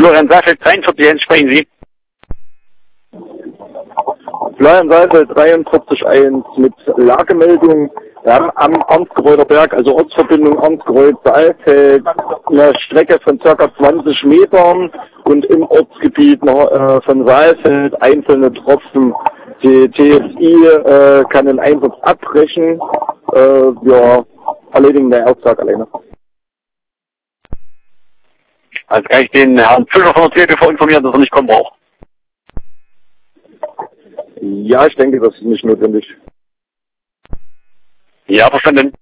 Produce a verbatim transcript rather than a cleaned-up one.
Florian Seifeld, dreiundvierzig eins, sprechen Sie. Florian Seifeld, dreiundvierzig eins mit Lagemeldung. Wir haben am Amtsgereuter Berg, also Ortsverbindung Amtsgereuth-Saalfeld, eine Strecke von ca. zwanzig Metern und im Ortsgebiet noch, äh, von Saalfeld einzelne Tropfen. Die T S I äh, kann den Einsatz abbrechen. Äh, wir erledigen den Auftrag alleine. Also kann ich den Herrn Fischer von der T T V informieren, dass er nicht kommen braucht. Ja, ich denke, das ist nicht notwendig. Ja, verstanden.